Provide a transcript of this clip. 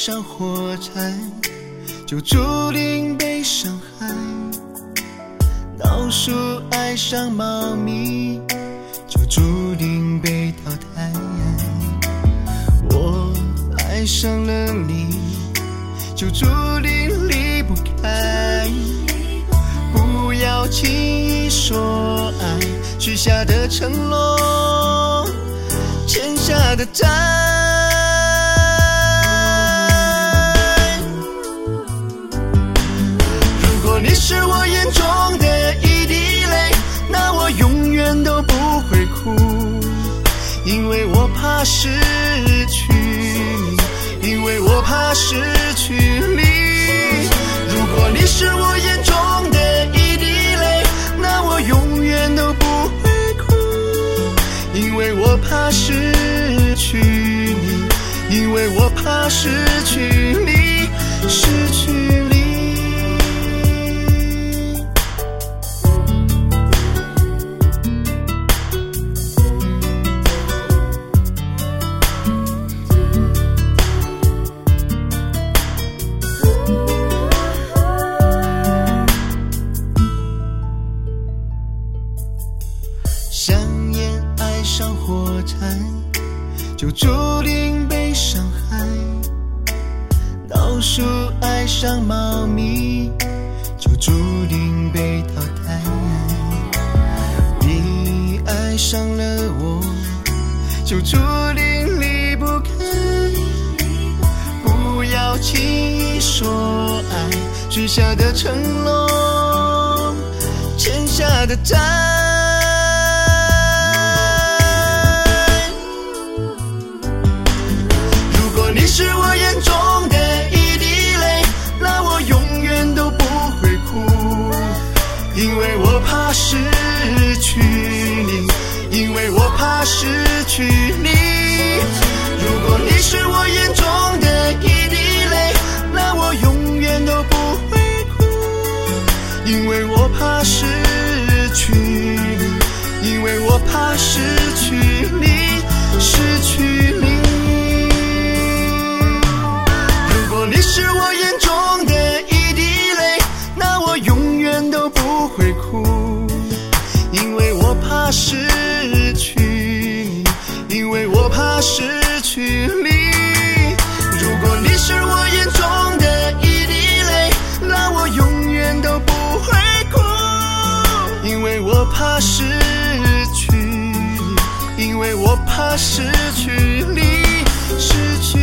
上火柴，就注定被伤害。老鼠爱上猫咪，就注定被淘汰。我爱上了你，就注定离不开。不要轻易说爱，许下的承诺，欠下的债。如果你是我眼中的一滴泪，那我永远都不会哭，因为我怕失去你，因为我怕失去你。如果你是我眼中的一滴泪，那我永远都不会哭，因为我怕失去你，因为我怕失去你，失去你。香烟爱上火柴，就注定被伤害。老鼠爱上猫咪，就注定被淘汰。你爱上了我，就注定离不开。不要轻易说爱，许下的承诺，欠下的债。你是我眼中的一滴泪，那我永远都不会哭，因为我怕失去你，因为我怕失去你。如果你是我眼中的一滴泪，那我永远都不会哭，因为我怕失去你，因为我怕失去你，失去你。你是我眼中的一滴泪，那我永远都不会哭，因为我怕失去你，因为我怕失去你。如果你是我眼中的一滴泪，那我永远都不会哭，因为我怕失去你，因为我怕失去你，失去